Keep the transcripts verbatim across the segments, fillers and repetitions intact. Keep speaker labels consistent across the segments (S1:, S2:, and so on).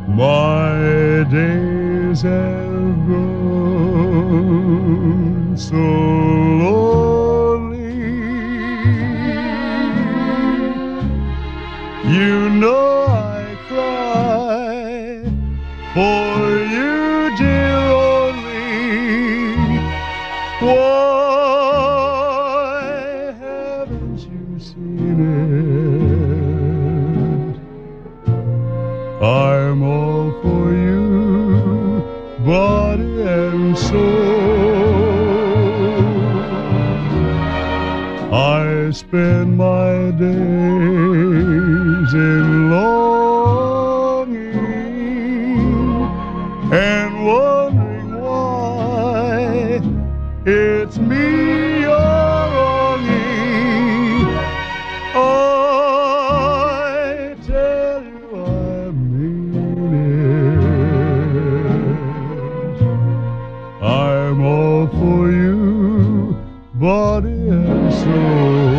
S1: My days have grown so lonely. You know I cry for you, dear, only. Why haven't you seen it? I'm all for you, body and soul. I spend my days in longing and wondering why it's me you're wronging. I tell you I mean it. I'm all for you, body and soul.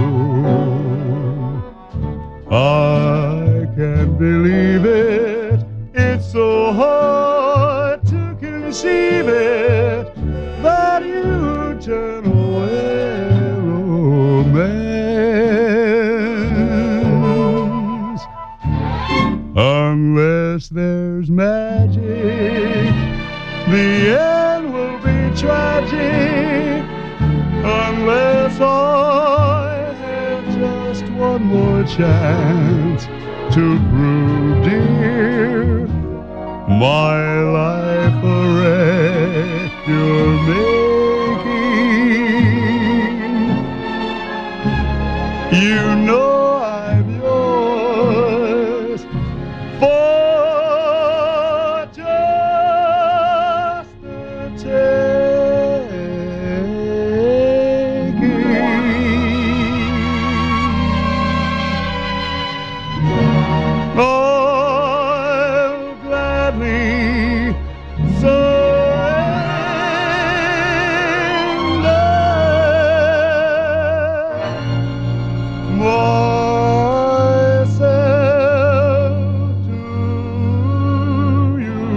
S1: I can't believe it. It's so hard to conceive it that you turn away romance. Unless there's magic, the end will be tragic. Unless I have just one more chance to prove, dear, my life a wreck you're making. You know I'm yours for just the taking. I'll gladly surrender myself to you,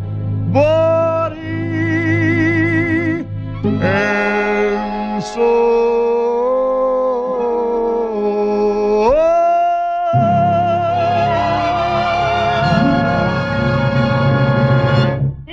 S1: body and soul.